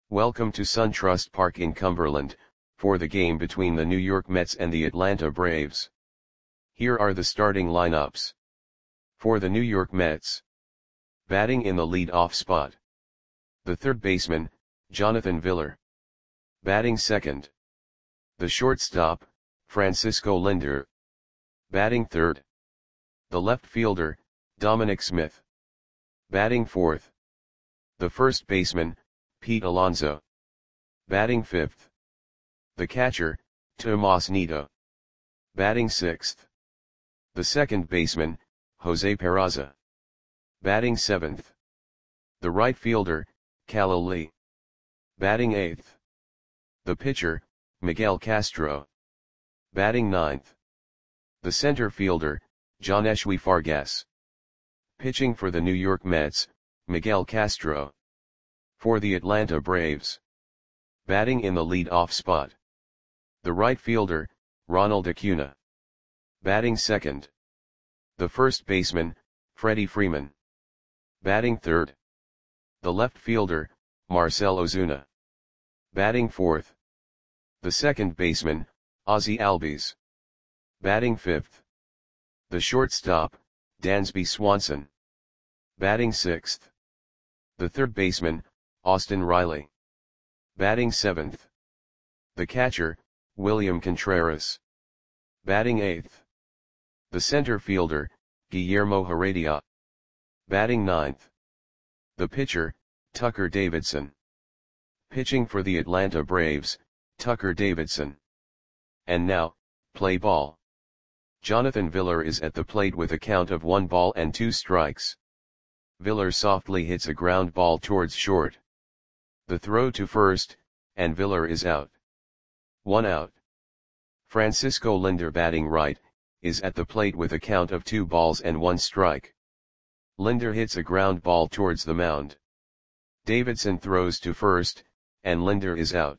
Welcome to SunTrust Park in Cumberland, for the game between the New York Mets and the Atlanta Braves. Here are the starting lineups. For the New York Mets. Batting in the lead-off spot. The third baseman, Jonathan Villar. Batting second. The shortstop, Francisco Lindor. Batting third. The left fielder, Dominic Smith. Batting fourth. The first baseman, Pete Alonso. Batting fifth. The catcher, Tomas Nido. Batting sixth. The second baseman, Jose Peraza. Batting seventh. The right fielder, Khalil Lee. Batting eighth. The pitcher, Miguel Castro. Batting ninth. The center fielder, Johneshwy Fargas. Pitching for the New York Mets, Miguel Castro. For the Atlanta Braves. Batting in the lead-off spot. The right fielder, Ronald Acuna. Batting second. The first baseman, Freddie Freeman. Batting third. The left fielder, Marcell Ozuna. Batting fourth. The second baseman, Ozzie Albies. Batting fifth. The shortstop, Dansby Swanson. Batting sixth. The third baseman, Austin Riley. Batting seventh. The catcher, William Contreras. Batting eighth. The center fielder, Guillermo Heredia. Batting ninth. The pitcher, Tucker Davidson. Pitching for the Atlanta Braves, Tucker Davidson. And now, play ball. Jonathan Villar is at the plate with a count of 1 ball and 2 strikes. Villar softly hits a ground ball towards short. The throw to first, and Villar is out. 1 out. Francisco Lindor, batting right, is at the plate with a count of 2 balls and 1 strike. Lindor hits a ground ball towards the mound. Davidson throws to first, and Lindor is out.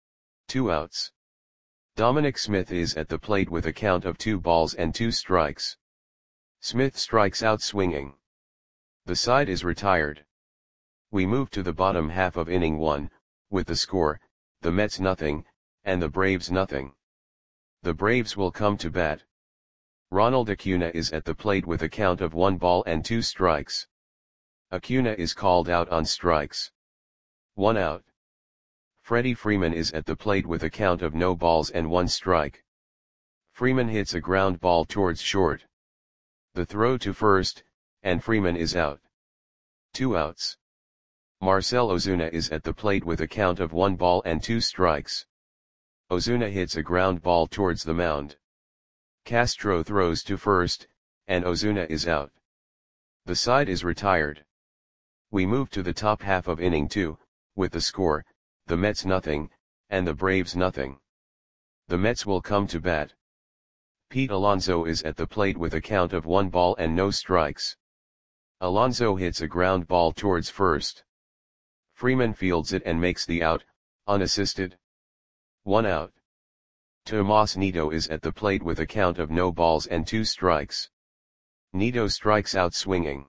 2 outs. Dominic Smith is at the plate with a count of 2 balls and 2 strikes. Smith strikes out swinging. The side is retired. We move to the bottom half of inning 1, with the score, the Mets nothing, and the Braves nothing. The Braves will come to bat. Ronald Acuna is at the plate with a count of 1 ball and 2 strikes. Acuna is called out on strikes. 1 out. Freddie Freeman is at the plate with a count of no balls and 1 strike. Freeman hits a ground ball towards short. The throw to first, and Freeman is out. 2 outs. Marcell Ozuna is at the plate with a count of 1 ball and 2 strikes. Ozuna hits a ground ball towards the mound. Castro throws to first, and Ozuna is out. The side is retired. We move to the top half of inning 2, with the score, the Mets nothing, and the Braves nothing. The Mets will come to bat. Pete Alonso is at the plate with a count of 1 ball and no strikes. Alonso hits a ground ball towards first. Freeman fields it and makes the out, unassisted. 1 out. Tomas Nido is at the plate with a count of no balls and 2 strikes. Nido strikes out swinging.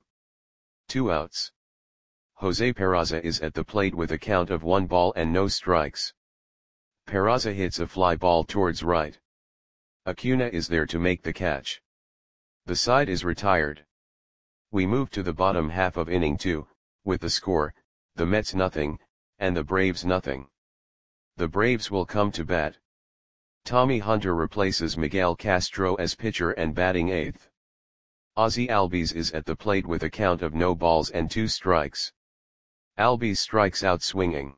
2 outs. Jose Peraza is at the plate with a count of 1 ball and no strikes. Peraza hits a fly ball towards right. Acuna is there to make the catch. The side is retired. We move to the bottom half of inning 2, with the score, the Mets nothing, and the Braves nothing. The Braves will come to bat. Tommy Hunter replaces Miguel Castro as pitcher and batting 8th. Ozzie Albies is at the plate with a count of no balls and 2 strikes. Albies strikes out swinging.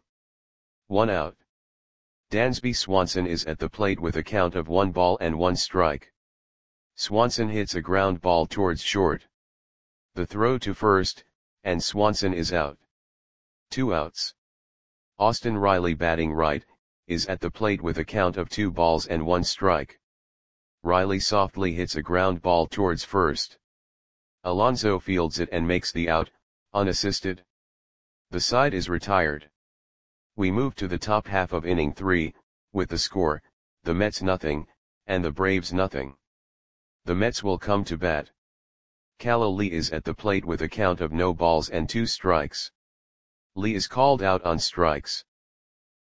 1 out. Dansby Swanson is at the plate with a count of 1 ball and 1 strike. Swanson hits a ground ball towards short. The throw to first, and Swanson is out. 2 outs. Austin Riley, batting right, is at the plate with a count of 2 balls and 1 strike. Riley softly hits a ground ball towards first. Alonso fields it and makes the out, unassisted. The side is retired. We move to the top half of inning 3, with the score, the Mets nothing, and the Braves nothing. The Mets will come to bat. Khalil Lee is at the plate with a count of no balls and 2 strikes. Lee is called out on strikes.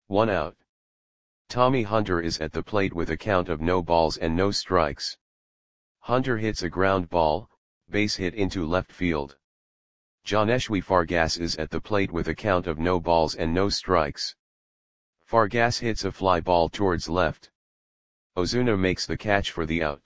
1 out. Tommy Hunter is at the plate with a count of no balls and no strikes. Hunter hits a ground ball, base hit into left field. Johneshwy Fargas is at the plate with a count of no balls and no strikes. Fargas hits a fly ball towards left. Ozuna makes the catch for the out.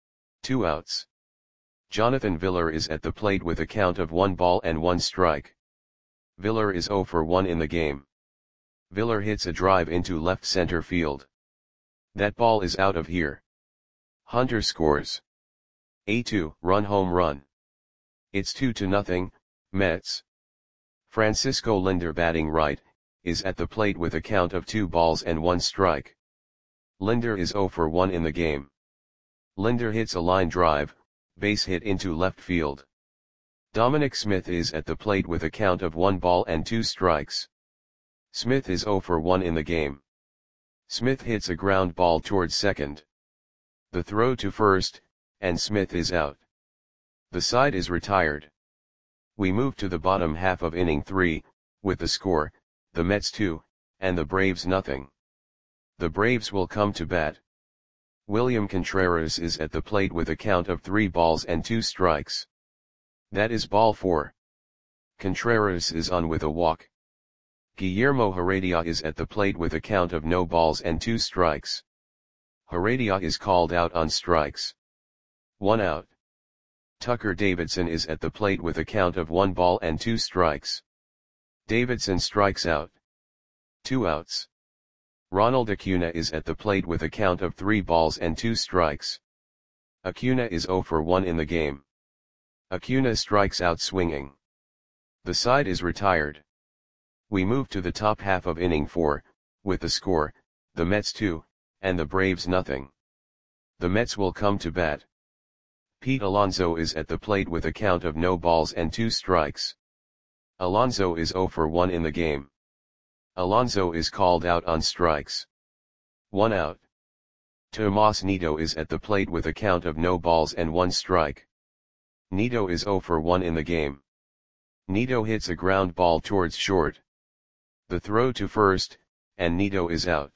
2 outs. Jonathan Villar is at the plate with a count of 1 ball and 1 strike. Villar is 0 for 1 in the game. Villar hits a drive into left center field. That ball is out of here. Hunter scores a 2-run home run. It's 2-0, Mets. Francisco Lindor, batting right, is at the plate with a count of 2 balls and 1 strike. Lindor is 0 for 1 in the game. Lindor hits a line drive, base hit into left field. Dominic Smith is at the plate with a count of 1 ball and 2 strikes. Smith is 0 for 1 in the game. Smith hits a ground ball towards second. The throw to first, and Smith is out. The side is retired. We move to the bottom half of inning 3, with the score, the Mets 2, and the Braves nothing. The Braves will come to bat. William Contreras is at the plate with a count of 3 balls and 2 strikes. That is ball 4. Contreras is on with a walk. Guillermo Heredia is at the plate with a count of no balls and 2 strikes. Heredia is called out on strikes. 1 out. Tucker Davidson is at the plate with a count of 1 ball and 2 strikes. Davidson strikes out. 2 outs. Ronald Acuna is at the plate with a count of 3 balls and 2 strikes. Acuna is 0 for 1 in the game. Acuna strikes out swinging. The side is retired. We move to the top half of inning 4, with the score, the Mets 2, and the Braves nothing. The Mets will come to bat. Pete Alonso is at the plate with a count of no balls and 2 strikes. Alonso is 0 for 1 in the game. Alonso is called out on strikes. 1 out. Tomas Nido is at the plate with a count of no balls and 1 strike. Nido is 0 for 1 in the game. Nido hits a ground ball towards short. The throw to first, and Nido is out.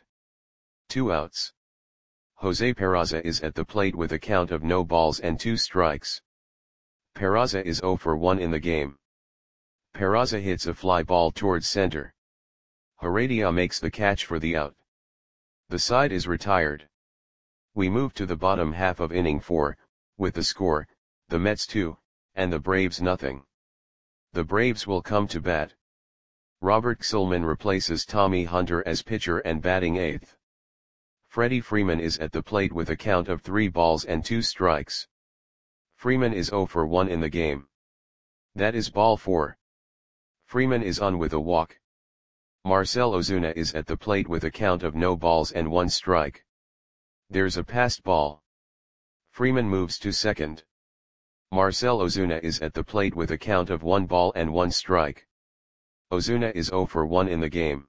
2 outs. Jose Peraza is at the plate with a count of no balls and 2 strikes. Peraza is 0 for 1 in the game. Peraza hits a fly ball towards center. Heredia makes the catch for the out. The side is retired. We move to the bottom half of inning 4, with the score, the Mets 2, and the Braves nothing. The Braves will come to bat. Robert Gsellman replaces Tommy Hunter as pitcher and batting 8th. Freddie Freeman is at the plate with a count of 3 balls and 2 strikes. Freeman is 0 for 1 in the game. That is ball 4. Freeman is on with a walk. Marcell Ozuna is at the plate with a count of no balls and 1 strike. There's a passed ball. Freeman moves to second. Marcell Ozuna is at the plate with a count of 1 ball and 1 strike. Ozuna is 0 for 1 in the game.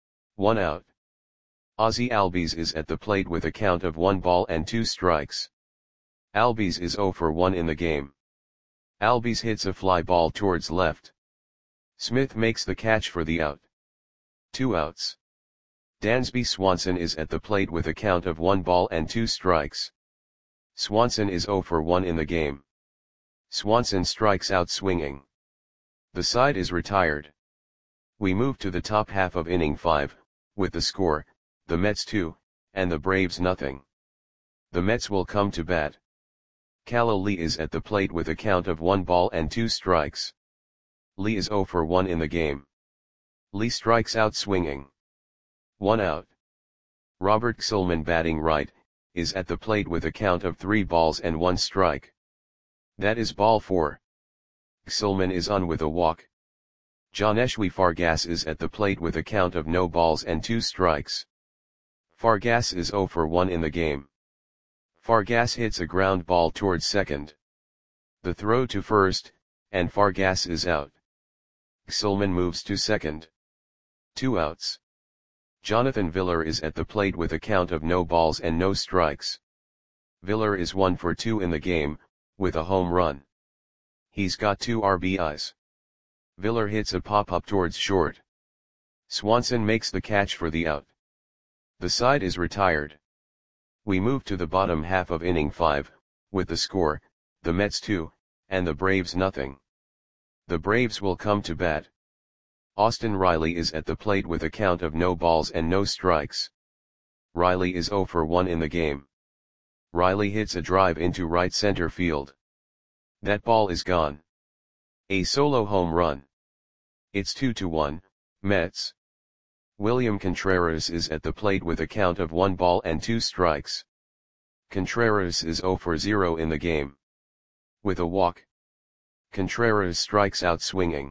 1 out. Ozzie Albies is at the plate with a count of 1 ball and 2 strikes. Albies is 0 for 1 in the game. Albies hits a fly ball towards left. Smith makes the catch for the out. 2 outs. Dansby Swanson is at the plate with a count of 1 ball and 2 strikes. Swanson is 0 for 1 in the game. Swanson strikes out swinging. The side is retired. We move to the top half of inning 5, with the score, the Mets 2, and the Braves nothing. The Mets will come to bat. Callow Lee is at the plate with a count of 1 ball and 2 strikes. Lee is 0 for 1 in the game. Lee strikes out swinging. 1 out. Robert Gsellman, batting right, is at the plate with a count of 3 balls and 1 strike. That is ball 4. Gsellman is on with a walk. Johneshwy Fargas is at the plate with a count of no balls and 2 strikes. Fargas is 0 for 1 in the game. Fargas hits a ground ball towards second. The throw to first, and Fargas is out. Gsellman moves to second. 2 outs. Jonathan Villar is at the plate with a count of no balls and no strikes. Villar is 1 for 2 in the game, with a home run. He's got 2 RBIs. Villar hits a pop-up towards short. Swanson makes the catch for the out. The side is retired. We move to the bottom half of inning 5, with the score, the Mets 2, and the Braves nothing. The Braves will come to bat. Austin Riley is at the plate with a count of no balls and no strikes. Riley is 0 for 1 in the game. Riley hits a drive into right center field. That ball is gone. A solo home run. It's 2-1, Mets. William Contreras is at the plate with a count of 1 ball and 2 strikes. Contreras is 0 for 0 in the game. With a walk, Contreras strikes out swinging.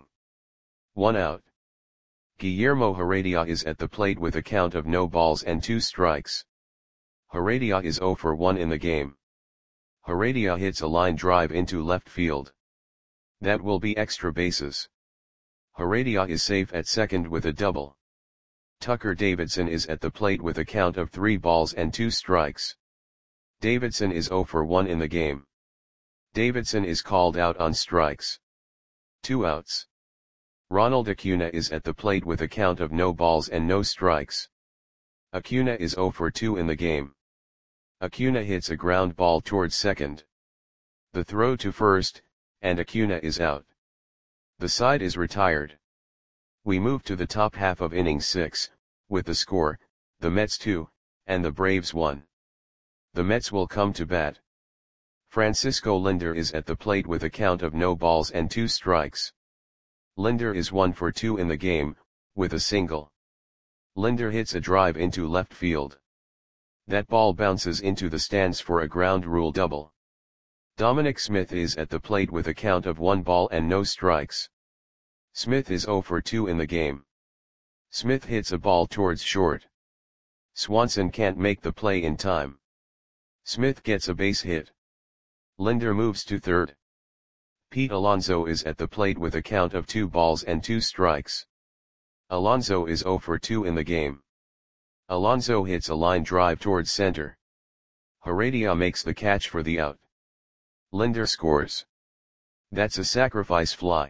1 out. Guillermo Heredia is at the plate with a count of no balls and 2 strikes. Heredia is 0 for 1 in the game. Heredia hits a line drive into left field. That will be extra bases. Heredia is safe at second with a double. Tucker Davidson is at the plate with a count of 3 balls and 2 strikes. Davidson is 0 for 1 in the game. Davidson is called out on strikes. 2 outs. Ronald Acuna is at the plate with a count of no balls and no strikes. Acuna is 0 for 2 in the game. Acuna hits a ground ball towards second. The throw to first, and Acuna is out. The side is retired. We move to the top half of inning 6, with the score, the Mets 2, and the Braves 1. The Mets will come to bat. Francisco Lindor is at the plate with a count of no balls and 2 strikes. Lindor is 1 for 2 in the game, with a single. Lindor hits a drive into left field. That ball bounces into the stands for a ground rule double. Dominic Smith is at the plate with a count of 1 ball and no strikes. Smith is 0 for 2 in the game. Smith hits a ball towards short. Swanson can't make the play in time. Smith gets a base hit. Lindor moves to third. Pete Alonso is at the plate with a count of 2 balls and 2 strikes. Alonso is 0 for 2 in the game. Alonso hits a line drive towards center. Heredia makes the catch for the out. Lindor scores. That's a sacrifice fly.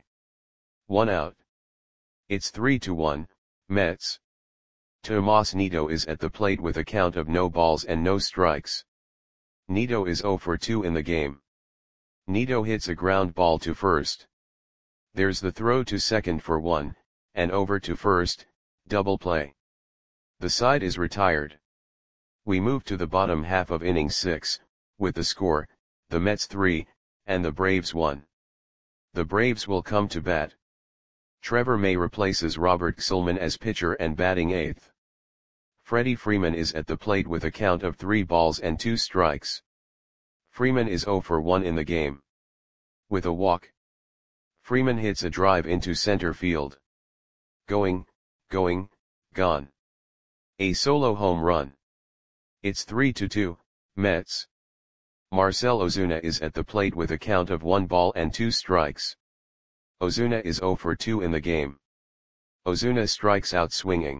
1 out. It's 3-1, Mets. Tomas Nido is at the plate with a count of no balls and no strikes. Nido is 0 for 2 in the game. Nido hits a ground ball to first. There's the throw to second for 1, and over to first, double play. The side is retired. We move to the bottom half of inning 6, with the score, the Mets 3, and the Braves 1. The Braves will come to bat. Trevor May replaces Robert Gsellman as pitcher and batting 8th. Freddie Freeman is at the plate with a count of 3 balls and 2 strikes. Freeman is 0 for 1 in the game. With a walk, Freeman hits a drive into center field. Going, gone. A solo home run. It's 3-2, Mets. Marcell Ozuna is at the plate with a count of 1 ball and 2 strikes. Ozuna is 0 for 2 in the game. Ozuna strikes out swinging.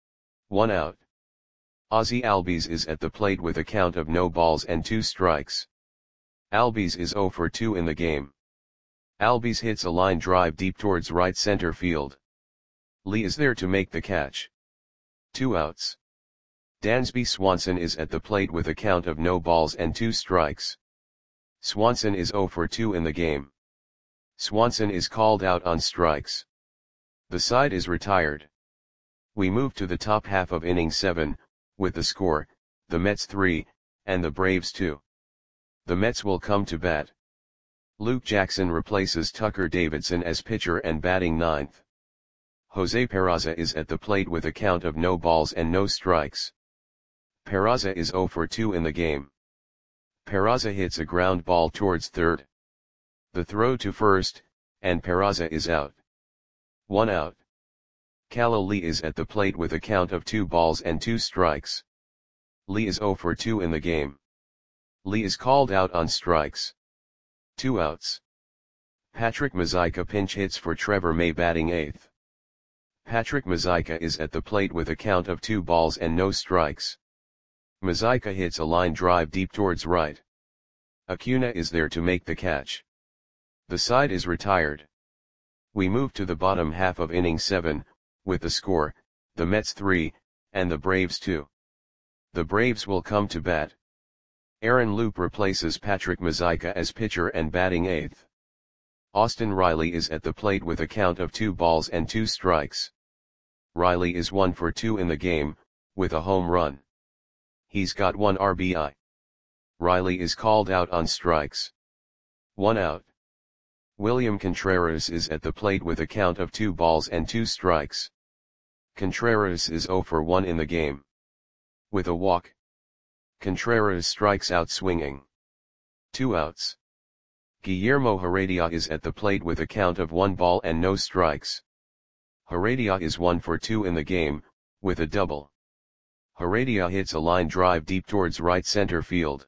1 out. Ozzie Albies is at the plate with a count of no balls and 2 strikes. Albies is 0 for 2 in the game. Albies hits a line drive deep towards right center field. Lee is there to make the catch. 2 outs. Dansby Swanson is at the plate with a count of no balls and 2 strikes. Swanson is 0 for 2 in the game. Swanson is called out on strikes. The side is retired. We move to the top half of inning 7, with the score, the Mets 3, and the Braves 2. The Mets will come to bat. Luke Jackson replaces Tucker Davidson as pitcher and batting 9th. Jose Peraza is at the plate with a count of no balls and no strikes. Peraza is 0 for 2 in the game. Peraza hits a ground ball towards third. The throw to first, and Peraza is out. 1 out. Kala Lee is at the plate with a count of 2 balls and 2 strikes. Lee is 0 for 2 in the game. Lee is called out on strikes. 2 outs. Patrick Mazeika pinch hits for Trevor May batting 8th. Patrick Mazeika is at the plate with a count of 2 balls and no strikes. Mazeika hits a line drive deep towards right. Acuna is there to make the catch. The side is retired. We move to the bottom half of inning 7, with the score, the Mets 3, and the Braves 2. The Braves will come to bat. Aaron Loup replaces Patrick Mazeika as pitcher and batting 8th. Austin Riley is at the plate with a count of 2 balls and 2 strikes. Riley is 1 for 2 in the game, with a home run. He's got 1 RBI. Riley is called out on strikes. 1 out. William Contreras is at the plate with a count of 2 balls and 2 strikes. Contreras is 0 for 1 in the game. With a walk. Contreras strikes out swinging. 2 outs. Guillermo Heredia is at the plate with a count of 1 ball and no strikes. Heredia is 1 for 2 in the game, with a double. Heredia hits a line drive deep towards right center field.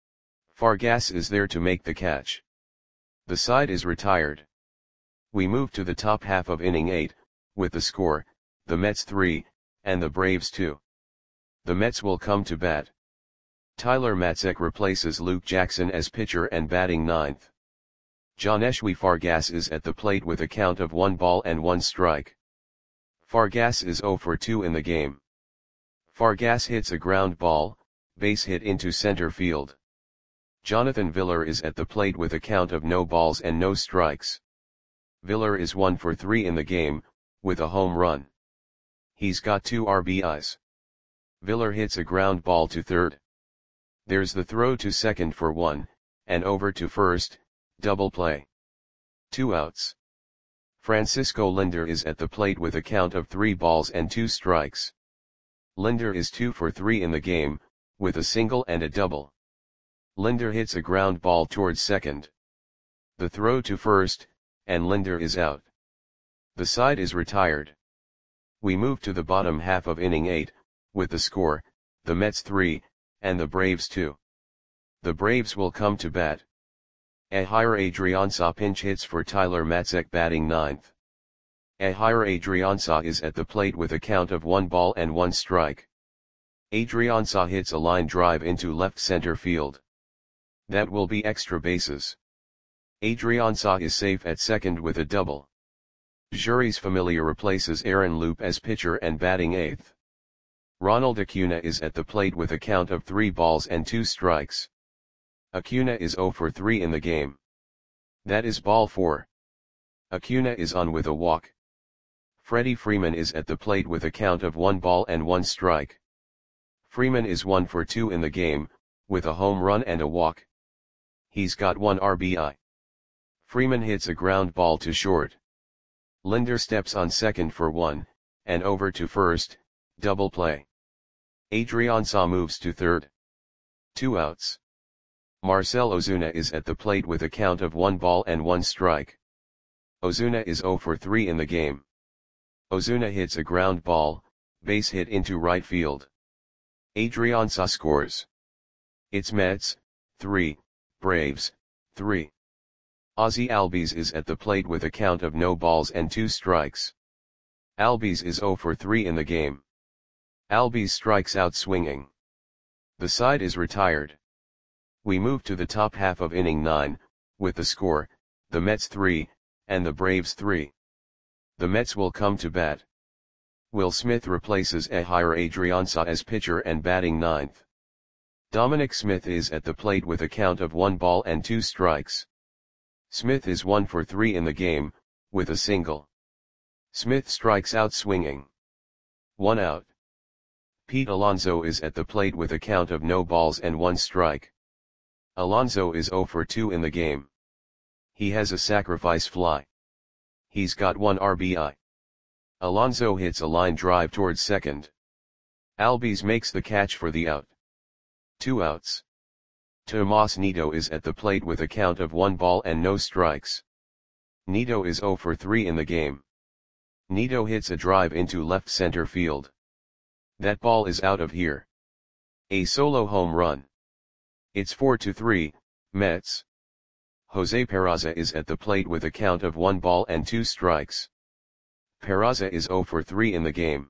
Fargas is there to make the catch. The side is retired. We move to the top half of inning 8, with the score, the Mets 3, and the Braves 2. The Mets will come to bat. Tyler Matzek replaces Luke Jackson as pitcher and batting 9th. Johneshwy Fargas is at the plate with a count of 1 ball and 1 strike. Fargas is 0 for 2 in the game. Fargas hits a ground ball, base hit into center field. Jonathan Villar is at the plate with a count of no balls and no strikes. Villar is 1 for 3 in the game, with a home run. He's got 2 RBIs. Villar hits a ground ball to third. There's the throw to second for 1, and over to first, double play. 2 outs. Francisco Lindor is at the plate with a count of 3 balls and 2 strikes. Lindor is 2 for 3 in the game, with a single and a double. Lindor hits a ground ball towards second. The throw to first, and Lindor is out. The side is retired. We move to the bottom half of inning 8, with the score, the Mets 3, and the Braves 2. The Braves will come to bat. Ehire Adrianza pinch hits for Tyler Matzek batting 9th. Ehire Adrianza is at the plate with a count of 1 ball and 1 strike. Adrianza hits a line drive into left center field. That will be extra bases. Adrianza is safe at second with a double. Jeurys Familia replaces Aaron Loup as pitcher and batting 8th. Ronald Acuna is at the plate with a count of 3 balls and 2 strikes. Acuna is 0 for 3 in the game. That is ball 4. Acuna is on with a walk. Freddie Freeman is at the plate with a count of 1 ball and 1 strike. Freeman is 1 for 2 in the game, with a home run and a walk. He's got 1 RBI. Freeman hits a ground ball to short. Lindor steps on second for 1, and over to first, double play. Adrianza moves to third. 2 outs. Marcell Ozuna is at the plate with a count of 1 ball and 1 strike. Ozuna is 0 for 3 in the game. Ozuna hits a ground ball, base hit into right field. Adrianza scores. It's Mets 3, Braves 3. Ozzie Albies is at the plate with a count of no balls and 2 strikes. Albies is 0 for 3 in the game. Albies strikes out swinging. The side is retired. We move to the top half of inning 9, with the score, the Mets 3, and the Braves 3. The Mets will come to bat. Will Smith replaces Ehire Adrianza as pitcher and batting 9th. Dominic Smith is at the plate with a count of 1 ball and 2 strikes. Smith is 1 for 3 in the game, with a single. Smith strikes out swinging. 1 out. Pete Alonso is at the plate with a count of no balls and 1 strike. Alonso is 0 for 2 in the game. He has a sacrifice fly. He's got 1 RBI. Alonso hits a line drive towards second. Albies makes the catch for the out. 2 outs. Tomas Nido is at the plate with a count of 1 ball and no strikes. Nido is 0 for 3 in the game. Nido hits a drive into left center field. That ball is out of here. A solo home run. It's 4-3, Mets. Jose Peraza is at the plate with a count of 1 ball and 2 strikes. Peraza is 0 for 3 in the game.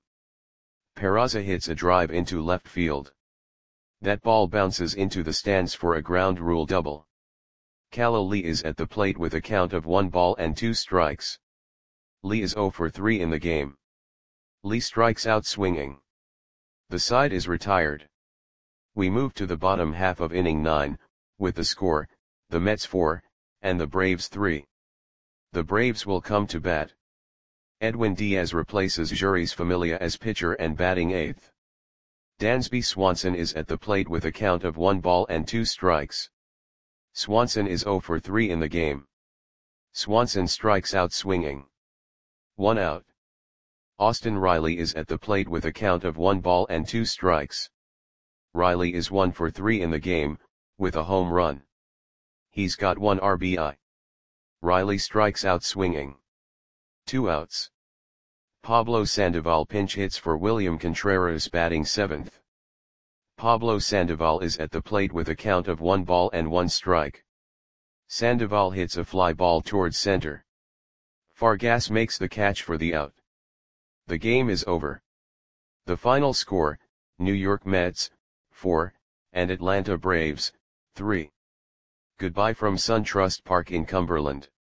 Peraza hits a drive into left field. That ball bounces into the stands for a ground rule double. Kalo Lee is at the plate with a count of 1 ball and 2 strikes. Lee is 0 for 3 in the game. Lee strikes out swinging. The side is retired. We move to the bottom half of inning 9, with the score, the Mets 4, and the Braves 3. The Braves will come to bat. Edwin Diaz replaces Juris Familia as pitcher and batting 8th. Dansby Swanson is at the plate with a count of 1 ball and 2 strikes. Swanson is 0 for 3 in the game. Swanson strikes out swinging. 1 out. Austin Riley is at the plate with a count of 1 ball and 2 strikes. Riley is 1 for 3 in the game, with a home run. He's got 1 RBI. Riley strikes out swinging. 2 outs. Pablo Sandoval pinch hits for William Contreras batting 7th. Pablo Sandoval is at the plate with a count of 1 ball and 1 strike. Sandoval hits a fly ball towards center. Vargas makes the catch for the out. The game is over. The final score, New York Mets, 4, and Atlanta Braves, 3. Goodbye from SunTrust Park in Cumberland.